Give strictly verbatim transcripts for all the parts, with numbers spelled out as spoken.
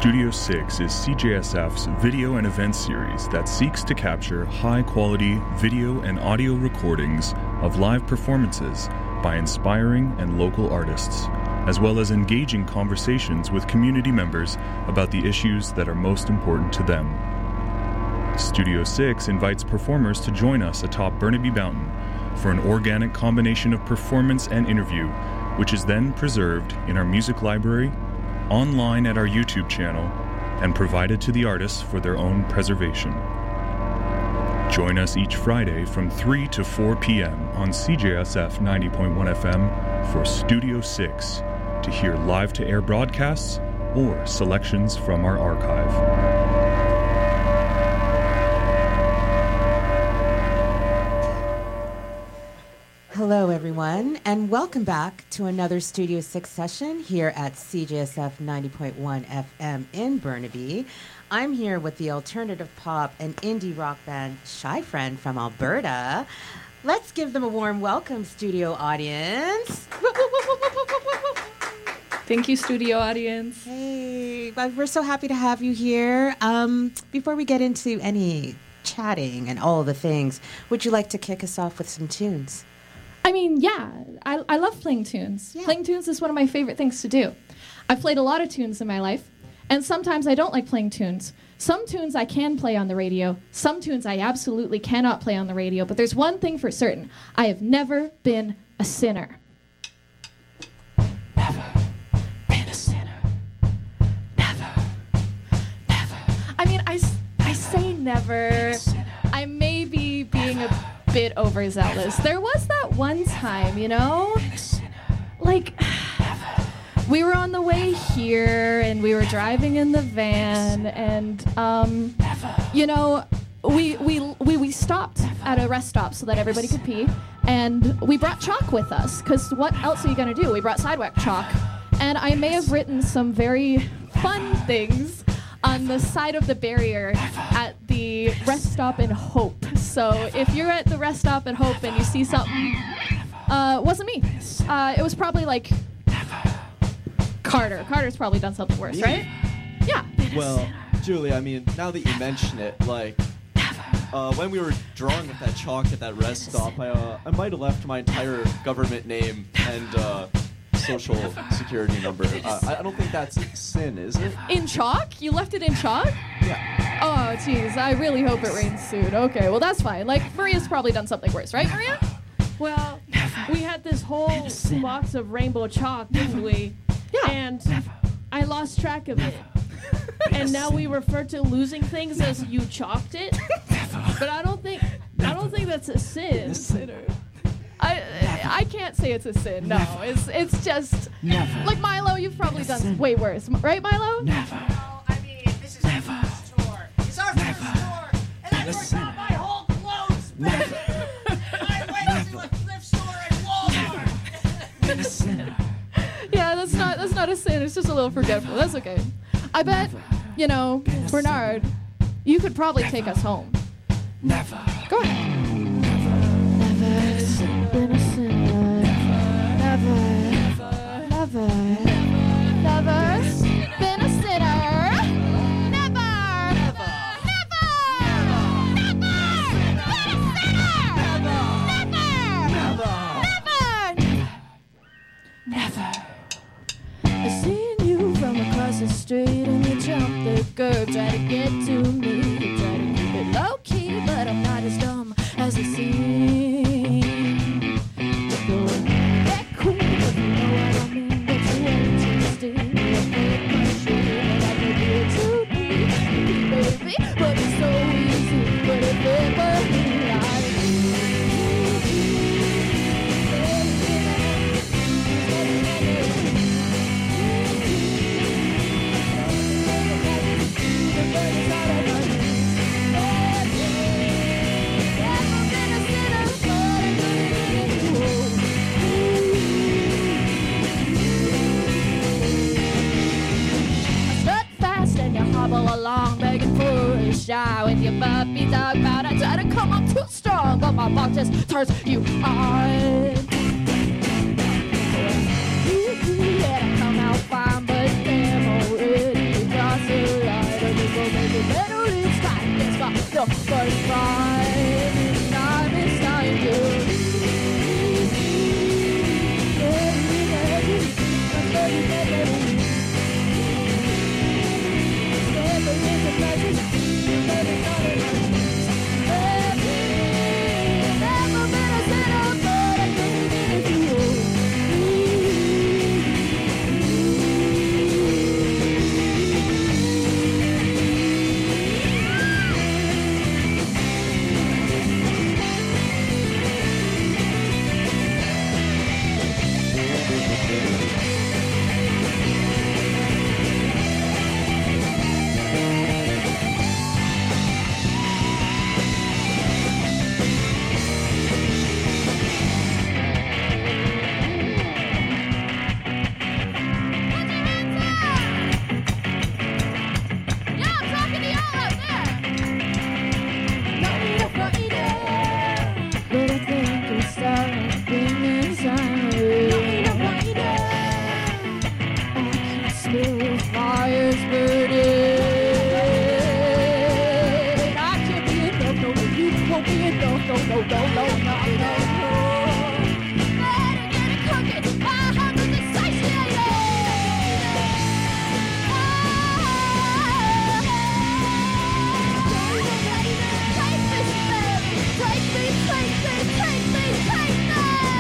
Studio six is C J S F's video and event series that seeks to capture high-quality video and audio recordings of live performances by inspiring and local artists, as well as engaging conversations with community members about the issues that are most important to them. Studio six invites performers to join us atop Burnaby Mountain for an organic combination of performance and interview, which is then preserved in our music library, online at our YouTube channel, and provided to the artists for their own preservation. Join us each Friday from three to four p.m. on C J S F ninety point one F M for Studio six to hear live-to-air broadcasts or selections from our archive. Hello, everyone, and welcome back to another Studio six session here at C J S F ninety point one F M in Burnaby. I'm here with the alternative pop and indie rock band Shy Friend from Alberta. Let's give them a warm welcome, studio audience. Thank you, studio audience. Hey, well, we're so happy to have you here. Um, before we get into any chatting and all the things, would you like to kick us off with some tunes? I mean, yeah, I, I love playing tunes. Yeah. Playing tunes is one of my favorite things to do. I've played a lot of tunes in my life, and sometimes I don't like playing tunes. Some tunes I can play on the radio. Some tunes I absolutely cannot play on the radio. But there's one thing for certain. I have never been a sinner. Never been a sinner. Never, never. I mean, I, I say never. I may be being a bit overzealous. There was that one time, you know? Like, we were on the way here, and we were driving in the van, and, um, you know, we, we, we, we stopped at a rest stop so that everybody could pee, and we brought chalk with us, because what else are you going to do? We brought sidewalk chalk, and I may have written some very fun things on the side of the barrier at the rest stop in Hope. So if you're at the rest stop in Hope and you see something, uh, wasn't me. Uh, it was probably like Carter. Carter's probably done something worse, right? Yeah. Well, Julie, I mean, now that you mention it, like, uh, when we were drawing with that chalk at that rest stop, I, uh, I might have left my entire government name and, uh, social security number. Uh, I don't think that's a sin, is it? In chalk? You left it in chalk? Yeah. Oh, jeez. I really hope it rains soon. Okay, well, that's fine. Like, Maria's probably done something worse, right, Maria? Well, we had this whole box of rainbow chalk, didn't we? Yeah. And I lost track of it. And now we refer to losing things as you chalked it. But I don't think I don't think that's a sin. I I can't say it's a sin. No, it's it's just Never. Like Milo. You've probably done way worse, right, Milo? Never. No, I mean, this is our first tour. It's our first tour, and I worked out my whole clothes back. I went to a thrift store at Walmart. Yeah, that's not that's not a sin. It's just a little forgetful. That's okay. I bet you know, Bernard. You could probably take us home. Never. Go ahead. Been a sinner. Never, never, never been a sinner. Never, never, never, never been a sinner. Never, never, never. I seen you from across the street and you jumped the curb, try to get to me. You try to keep it low key, but I'm not as dumb as it seems. Shy with your puppy dog pout. I try to come up too strong, but my mouth just turns you on. Yeah, I come out fine, but damn already crossing no, no, no, no, no, no, no. Better get it cooking. My hunger's insatiated. Take me, take me, take me, take me.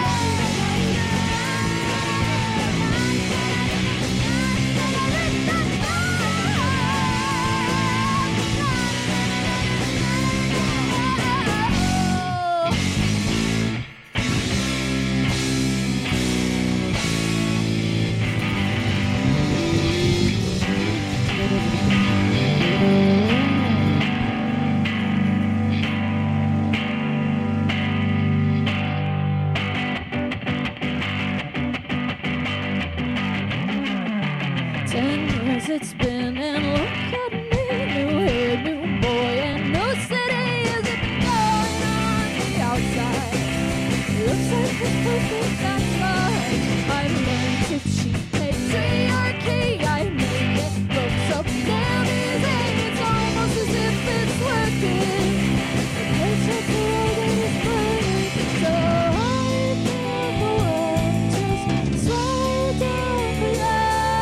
Ten years it's been, and look at me, new hair, new boy, and no city is it going on the outside. Looks like the perfect that's right. I learned to cheat patriarchy. I made it look so damn easy. It's almost as if it's working. The place at the road is burning, so I never won't just slow down for you.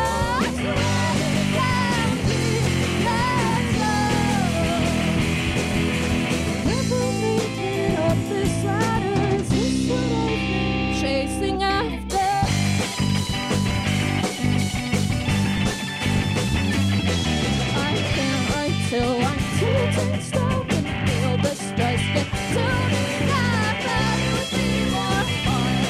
Chasing after. I can't write till I'm too ten stone and feel the stress get to me. I thought it would be more fun.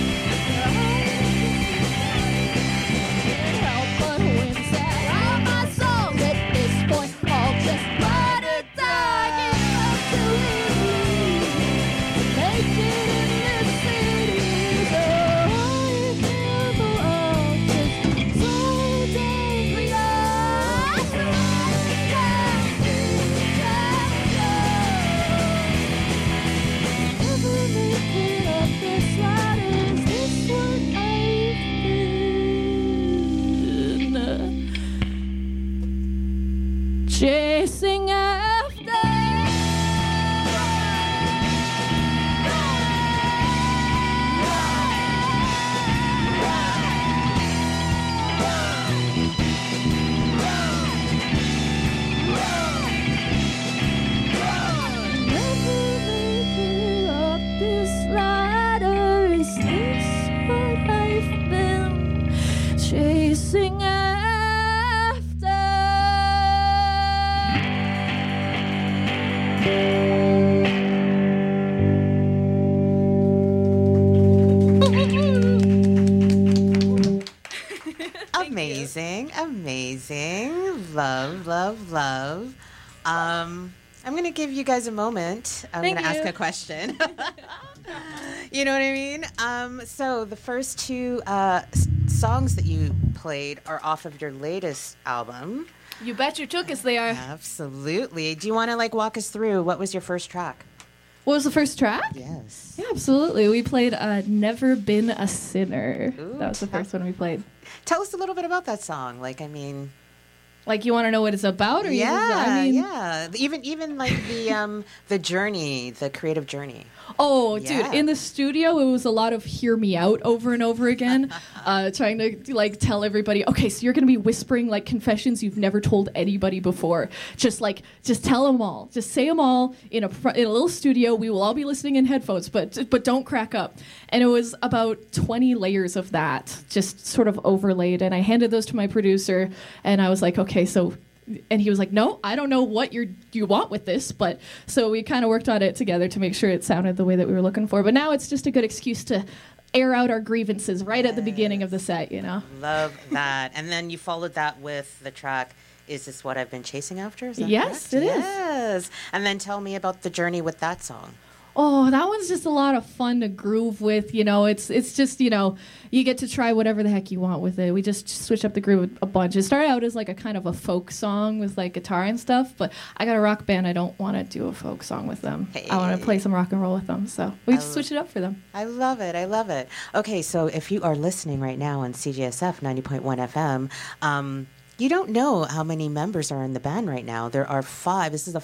Can't help but wince at all my songs at this point. I'll just let it die. Give up too easy to make it in this city. So I never will just slow down for you. Never make it up this ladder. Is this what I've been chasing after? Never make it up this ladder. Is this what I've been chasing Amazing, amazing. Love, love, love. Um, I'm going to give you guys a moment. I'm going Thank to ask you. a question. You know what I mean? Um, so the first two uh, s- songs that you played are off of your latest album. You bet your took us they are. Absolutely. Do you want to like walk us through what was your first track? What was the first track? Yes. Yeah, absolutely. We played uh, Never Been a Sinner. Ooh, that was the first one we played. Tell us a little bit about that song. Like, I mean, Like, you want to know what it's about? Or you yeah, just, I mean, yeah. Even even like the um the journey, the creative journey. Oh, Yeah. dude, in the studio, it was a lot of hear me out over and over again, uh, trying to, like, tell everybody, okay, so you're going to be whispering, like, confessions you've never told anybody before. Just, like, just tell them all. Just say them all in a pr- in a little studio. We will all be listening in headphones, but but don't crack up. And it was about twenty layers of that, just sort of overlaid. And I handed those to my producer, and I was like, okay, so... And he was like, no, I don't know what you're, you want with this. But so we kind of worked on it together to make sure it sounded the way that we were looking for. But now it's just a good excuse to air out our grievances right at the beginning of the set, you know? Love that. And then you followed that with the track, Is This What I've Been Chasing After? Is that Yes, correct? it is. Yes. And then tell me about the journey with that song. Oh, that one's just a lot of fun to groove with. You know, it's it's just, you know, you get to try whatever the heck you want with it. We just switch up the groove a bunch. It started out as like a kind of a folk song with like guitar and stuff, but I got a rock band. I don't want to do a folk song with them. Hey. I want to play some rock and roll with them. So we I just lo- switch it up for them. I love it. I love it. Okay, so if you are listening right now on C J S F ninety point one F M, um, you don't know how many members are in the band right now. There are five. This is the f-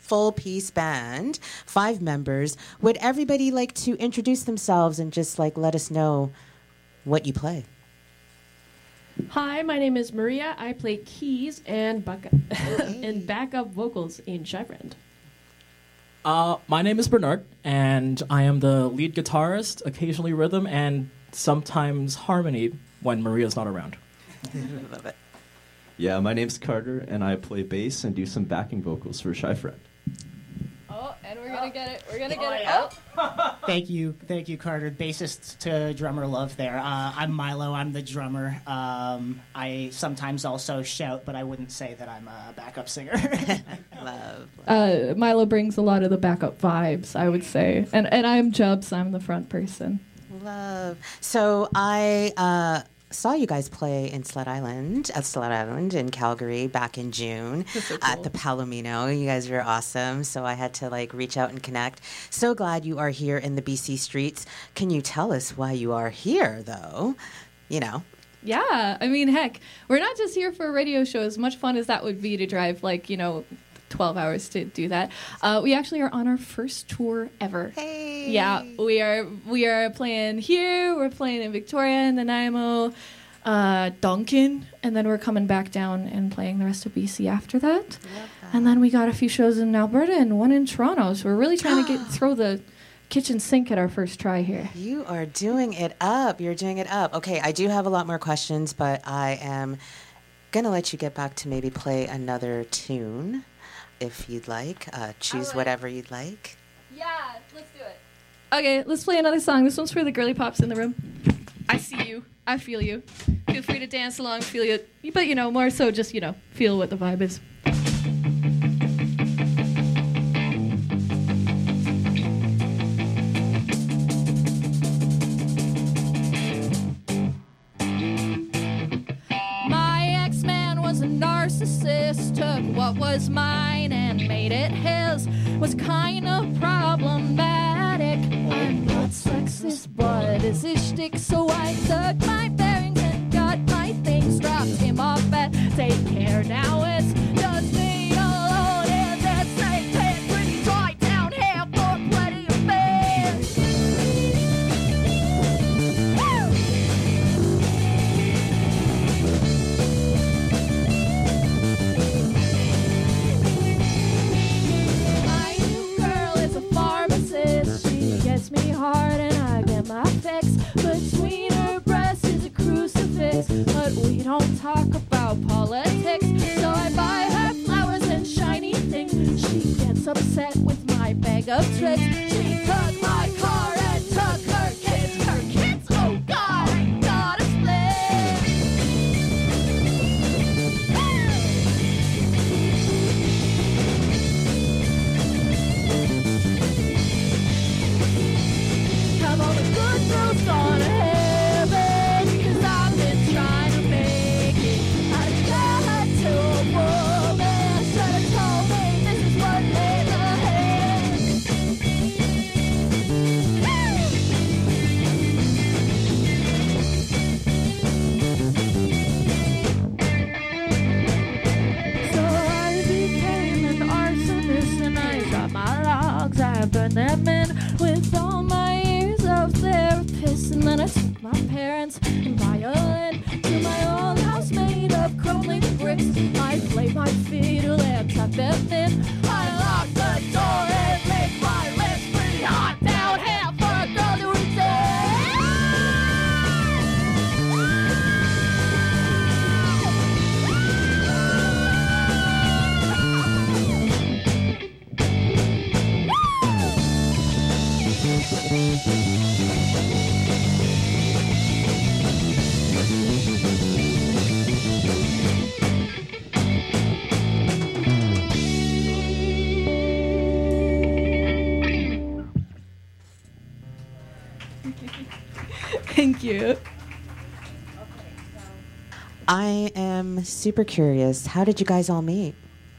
full-piece band, five members. Would everybody like to introduce themselves and just like let us know what you play? Hi, my name is Maria. I play keys and, buck- and backup vocals in Shy Friend. Uh, my name is Bernard, and I am the lead guitarist, occasionally rhythm, and sometimes harmony when Maria's not around. Love it. Yeah, my name's Carter, and I play bass and do some backing vocals for Shy Friend. Oh, and we're gonna get it. We're gonna get Oh, it. yeah. Oh. Thank you, thank you, Carter. Bassist to drummer love there. Uh, I'm Milo. I'm the drummer. Um, I sometimes also shout, but I wouldn't say that I'm a backup singer. Love. Uh, Milo brings a lot of the backup vibes, I would say, and and I'm Jubs. I'm the front person. Love. So I uh, saw you guys play in Sled Island, at Sled Island in Calgary back in June at the Palomino. You guys were awesome. So I had to like reach out and connect. So glad you are here in the B C streets. Can you tell us why you are here, though? You know. Yeah, I mean, heck, we're not just here for a radio show. As much fun as that would be to drive, like, you know, twelve hours to do that. Uh, we actually are on our first tour ever. Hey. Yeah, we are we are playing here, we're playing in Victoria, Nanaimo, uh, Duncan, and then we're coming back down and playing the rest of B C after that. Love that. And then we got a few shows in Alberta and one in Toronto, so we're really trying to get throw the kitchen sink at our first try here. You are doing it up. You're doing it up. Okay, I do have a lot more questions, but I am going to let you get back to maybe play another tune if you'd like. Uh, choose would. whatever you'd like. Yeah, let's do it. Okay, let's play another song. This one's for the girly pops in the room. I see you. I feel you. Feel free to dance along, feel it. But, you know, more so just, you know, feel what the vibe is. My ex-man was a narcissist, took what was mine and made it his. Was kind of problematic. I'm not sexist, but it's his shtick, so I took my bearings and got my things, dropped him off at take care. Now it's just me alone in that snake pit, pretty dry down here for plenty of beers. My new girl is a pharmacist. She gets me hard and I get my fix. Between her breasts is a crucifix, but we don't talk about politics. So I buy her flowers and shiny things. She gets upset with my bag of tricks. She took my car and took her kids. Her kids, oh God, I gotta split. Have all the good girls gone to heaven? 'Cause I've been trying to make it. I got to a woman, should have told me this is what lays ahead. So I became an arsonist and I got my logs, I burned them in with all my years of therapist. And then I took my parents and violin to my old house made of crumbling bricks. I played my fiddle and tucked them in. I locked the door and licked my lips pretty hot down here for a girl to Thank you. I am super curious. How did you guys all meet?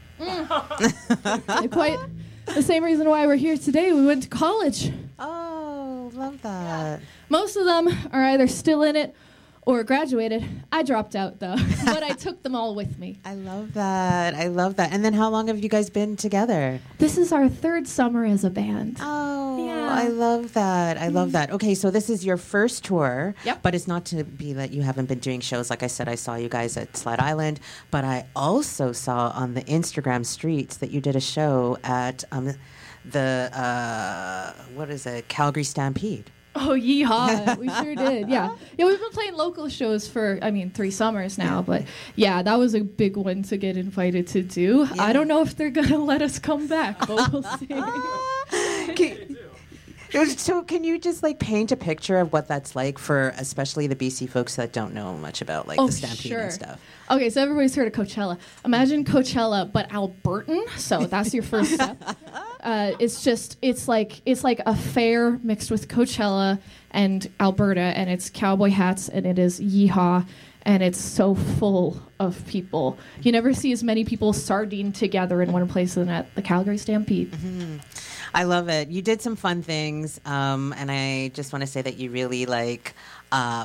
Quite the same reason why we're here today. We went to college. Oh, love that. Most of them are either still in it or graduated. I dropped out though, but I took them all with me. I love that. I love that. And then how long have you guys been together? This is our third summer as a band. Oh, Yeah. I love that. I love that. Okay, so this is your first tour. Yep. But it's not to be that you haven't been doing shows. Like I said, I saw you guys at Slide Island, but I also saw on the Instagram streets that you did a show at um, the, uh, what is it, Calgary Stampede. Oh, yeehaw. We sure did. Yeah. Yeah, we've been playing local shows for, I mean, three summers now. But yeah, that was a big one to get invited to do. Yeah. I don't know if they're going to let us come back, but we'll see. Can, so can you just like paint a picture of what that's like for especially the B C folks that don't know much about like Oh, the Stampede sure. and stuff? Okay, so everybody's heard of Coachella. Imagine Coachella, but Albertan. So that's your first step. Uh, it's just, it's like, it's like a fair mixed with Coachella and Alberta, and it's cowboy hats, and it is yeehaw, and it's so full of people. You never see as many people sardine together in one place than at the Calgary Stampede. Mm-hmm. I love it. You did some fun things, um, and I just want to say that you really like uh,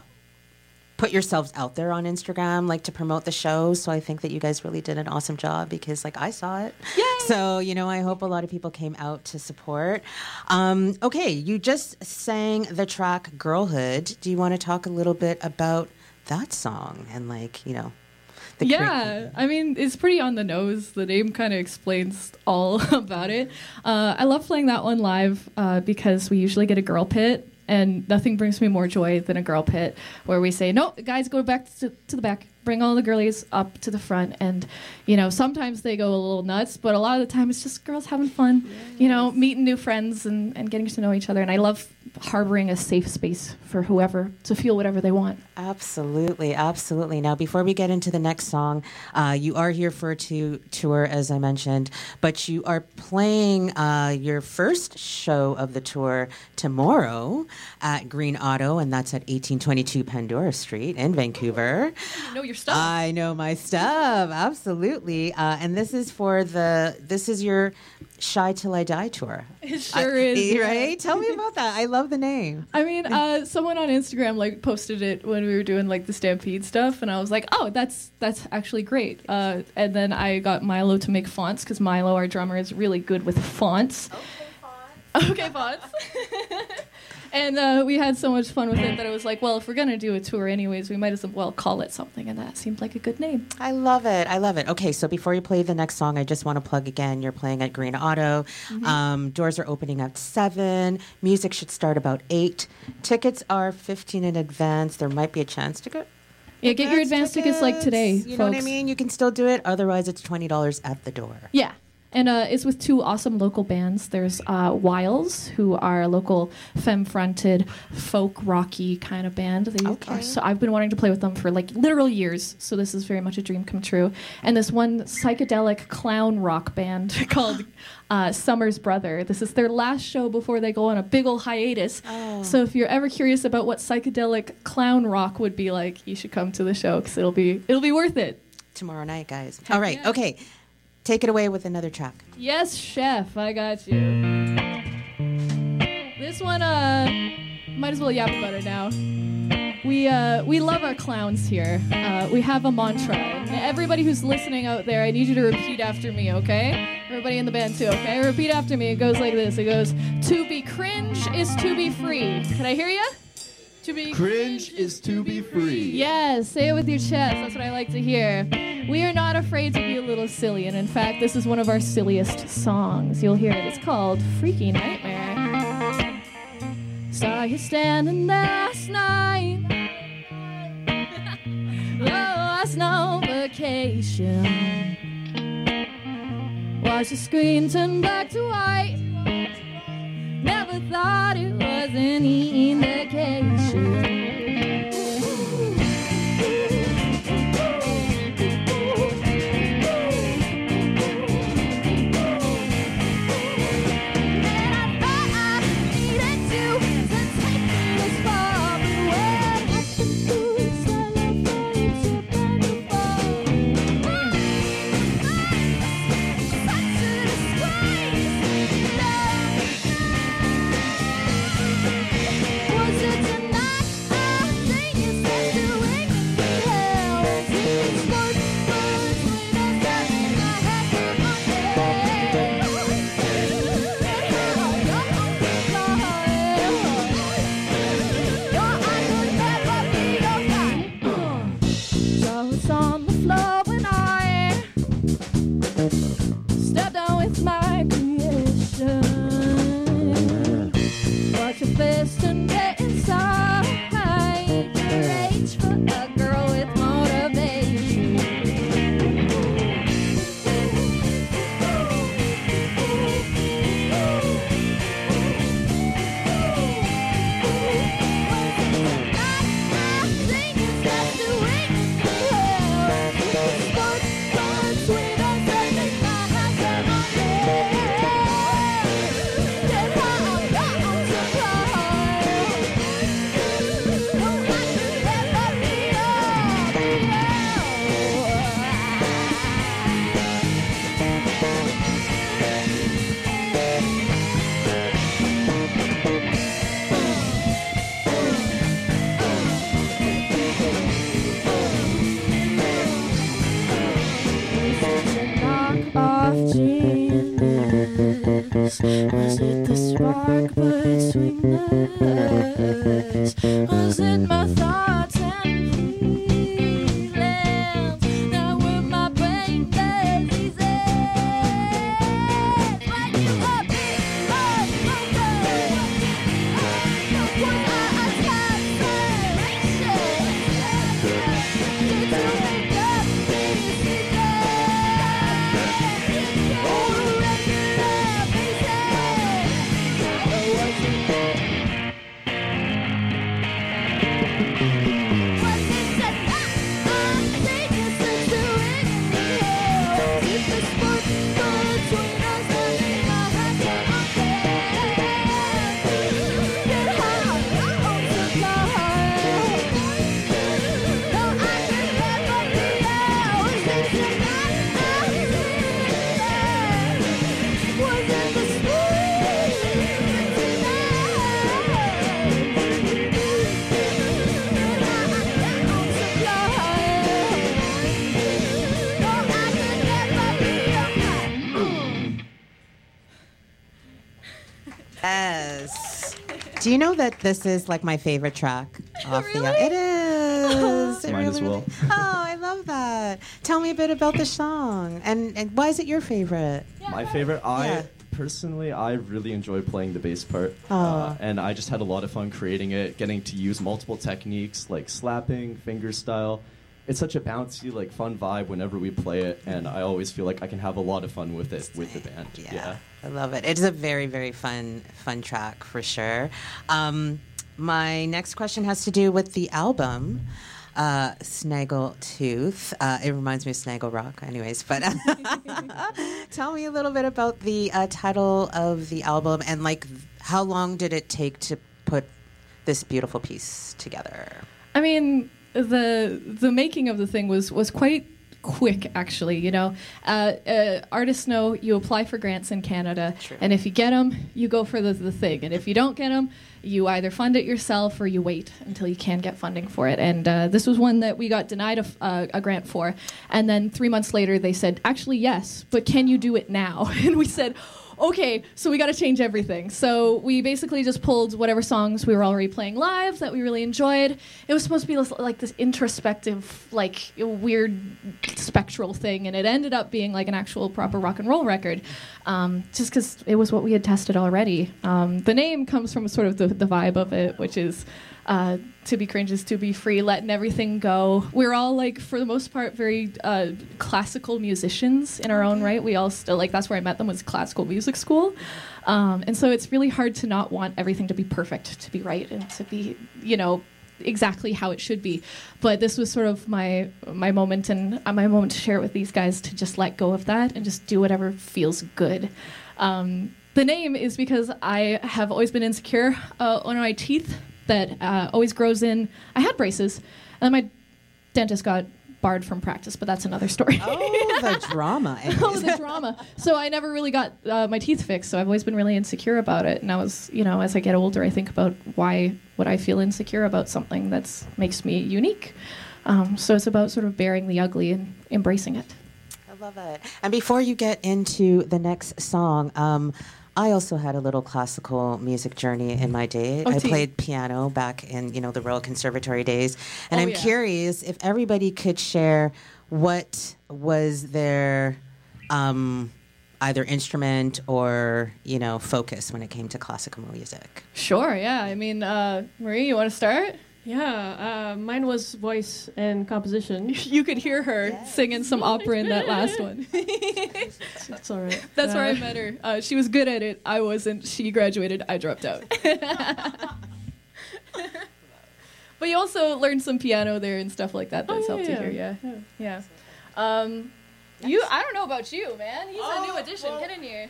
put yourselves out there on Instagram, like to promote the show. So I think that you guys really did an awesome job because, like, I saw it. Yay! So you know, I hope a lot of people came out to support. Um, okay, you just sang the track "Girlhood." Do you want to talk a little bit about that song and, like, you know? The Yeah, I mean, it's pretty on the nose. The name kind of explains all about it. Uh, I love playing that one live uh, because we usually get a girl pit, and nothing brings me more joy than a girl pit where we say, no, guys, go back to, to the back. Bring all the girlies up to the front. And, you know, sometimes they go a little nuts, but a lot of the time it's just girls having fun, yes. you know, meeting new friends and, and getting to know each other. And I love harboring a safe space for whoever to feel whatever they want. Absolutely, absolutely. Now, before we get into the next song, uh, you are here for a two tour, as I mentioned, but you are playing uh, your first show of the tour tomorrow at Green Auto, and that's at eighteen twenty-two Pandora Street in Vancouver. You know your stuff. I know my stuff, absolutely. Uh, and this is for the, this is your Shy Till I Die tour. It sure I, is. Right? Yeah. Tell me about that. I love the name. I mean, uh, someone on Instagram like posted it when we were doing like the Stampede stuff, and I was like, oh, that's that's actually great. Uh, and then I got Milo to make fonts because Milo, our drummer, is really good with fonts. Okay, fonts. Okay, fonts. And uh, we had so much fun with it that I was like, well, if we're going to do a tour anyways, we might as well call it something. And that seemed like a good name. I love it. I love it. Okay, so before you play the next song, I just want to plug again, you're playing at Green Auto. Mm-hmm. Um, doors are opening at seven. Music should start about eight. Tickets are fifteen in advance. There might be a chance to go. Yeah, get your advance tickets. tickets like today, You folks. know what I mean? You can still do it. Otherwise, it's twenty dollars at the door. Yeah. And uh, it's with two awesome local bands. There's uh, Wiles, who are a local femme-fronted, folk rocky kind of band. They Okay. are so I've been wanting to play with them for like literal years, so this is very much a dream come true. And this one psychedelic clown rock band called uh, Summer's Brother. This is their last show before they go on a big ol' hiatus. Oh. So if you're ever curious about what psychedelic clown rock would be like, you should come to the show because it'll be it'll be worth it. Tomorrow night, guys. Heck All right, yeah. okay. Take it away with another track. Yes, chef, I got you. This one, uh, might as well yap about it now. We uh, we love our clowns here. Uh, we have a mantra. And everybody who's listening out there, I need you to repeat after me, okay? Everybody in the band too, okay? Repeat after me. It goes like this. It goes, to be cringe is to be free. Can I hear you? To be Cringe is to be free. Yes, say it with your chest. That's what I like to hear. We are not afraid to be a little silly, and in fact, this is one of our silliest songs. You'll hear it. It's called Freaky Nightmare. Saw you standing there last night. Last no vacation. Watch the screen turn black to white. Never thought it was any indication. Was list and get inside. Reach for a girl with motivation. Off genius. Was it the spark between us? Was it my thoughts and feelings that were my brain diseases? Why you love me, love, love, was I a separation? Did you make up pieces? Yes. Do you know that this is like my favorite track off Really? the? It is. It Mine as really, well. really- Oh, I love that. Tell me a bit about the song, and, and why is it your favorite? My favorite, I Yeah. personally, I really enjoy playing the bass part, Aw. uh, and I just had a lot of fun creating it, getting to use multiple techniques like slapping, finger style. It's such a bouncy, like fun vibe whenever we play it, and I always feel like I can have a lot of fun with it with the band. Yeah, I love it. It's a very, very fun, fun track for sure. Um, my next question has to do with the album, uh, Snaggletooth. Uh, it reminds me of Snaggle Rock, anyways. But tell me a little bit about the uh, title of the album and like how long did it take to put this beautiful piece together? I mean, the the making of the thing was was quite quick, actually. You know, uh, uh, artists know you apply for grants in Canada, True. and if you get them, you go for the, the thing, and if you don't get them, you either fund it yourself or you wait until you can get funding for it. And uh, this was one that we got denied a, f- uh, a grant for, and then three months later they said, actually yes, but can you do it now? And we said, okay, so we got to change everything. So we basically just pulled whatever songs we were already playing live that we really enjoyed. It was supposed to be this, like this introspective, like weird spectral thing, and it ended up being like an actual proper rock and roll record, um, just because it was what we had tested already. Um, the name comes from sort of the, the vibe of it, which is uh, to be cringe is to be free, letting everything go. We're all like, for the most part, very uh, classical musicians in our own right. We all still, like, that's where I met them, was classical music school. Um, and so it's really hard to not want everything to be perfect, to be right, and to be, you know, exactly how it should be. But this was sort of my my moment, and uh, my moment to share it with these guys, to just let go of that and just do whatever feels good. Um, the name is because I have always been insecure uh, on my teeth. That uh, always grows in. I had braces, and then my dentist got barred from practice, but that's another story. Oh, the drama. Oh, the drama. So I never really got uh, my teeth fixed, so I've always been really insecure about it. And I was, you know, as I get older, I think about why would I feel insecure about something that makes me unique. Um, so it's about sort of bearing the ugly and embracing it. I love it. And before you get into the next song, um, I also had a little classical music journey in my day. Oh, I tea. played piano back in, you know, the Royal Conservatory days. And Oh, I'm yeah. curious if everybody could share what was their um, either instrument or, you know, focus when it came to classical music? Sure, yeah. I mean, uh, Marie, you want to start? Yeah, uh, mine was voice and composition. You could hear her yes. singing some opera in that last one. That's all right. That's uh, where I met her. Uh, she was good at it. I wasn't. She graduated. I dropped out. But you also learned some piano there and stuff like that. That's oh, yeah, helped yeah. to hear. Yeah, yeah. yeah. Um, you. I don't know about you, man. He's oh, a new addition. Well, Get in here.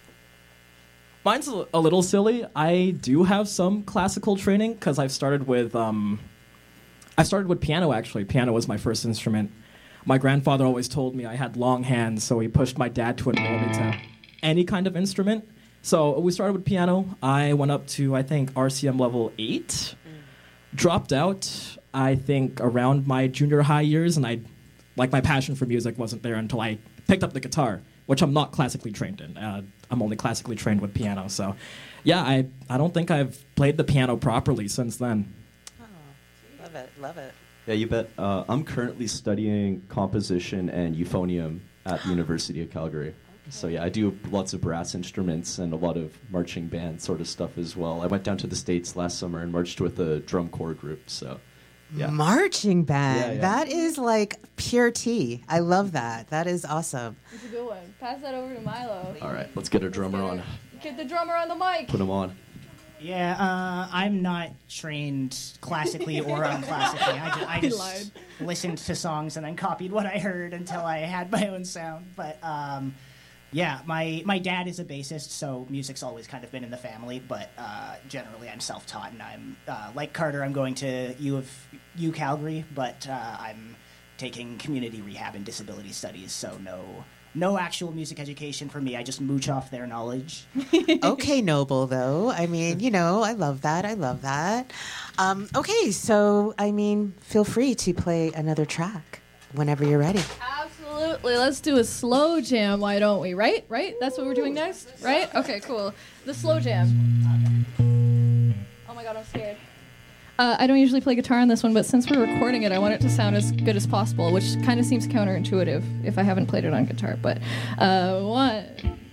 Mine's a, a little silly. I do have some classical training because I've started with um, I started with piano actually. Piano was my first instrument. My grandfather always told me I had long hands, so he pushed my dad to enroll me to any kind of instrument. So we started with piano. I went up to I think R C M level eight. Mm. Dropped out I think around my junior high years, and I like my passion for music wasn't there until I picked up the guitar, which I'm not classically trained in. Uh, I'm only classically trained with piano. So, yeah, I, I don't think I've played the piano properly since then. Oh, love it, love it. Yeah, you bet. Uh, I'm currently studying composition and euphonium at the University of Calgary. Okay. So, yeah, I do lots of brass instruments and a lot of marching band sort of stuff as well. I went down to the States last summer and marched with a drum corps group, so... Yeah. Marching band. Yeah, yeah. That is like pure tea. I love that. That is awesome. It's a good one. Pass that over to Milo. All right, let's get a drummer get on. A, get the drummer on the mic. Put him on. Yeah, uh, I'm not trained classically or unclassically. I just, I just listened to songs and then copied what I heard until I had my own sound. But um, yeah, my my dad is a bassist, so music's always kind of been in the family. But uh, generally, I'm self-taught, and I'm uh, like Carter. I'm going to U of U Calgary, but uh, I'm taking community rehab and disability studies, so no no actual music education for me. I just mooch off their knowledge. Okay, noble though. I mean, you know, I love that. I love that. Um, okay, so I mean, feel free to play another track whenever you're ready. Absolutely. Let's do a slow jam, why don't we? Right? Right? That's what we're doing next? Right? Okay, cool. The slow jam. Oh my god, I'm scared. Uh, I don't usually play guitar on this one, but since we're recording it, I want it to sound as good as possible, which kind of seems counterintuitive if I haven't played it on guitar. But uh, one,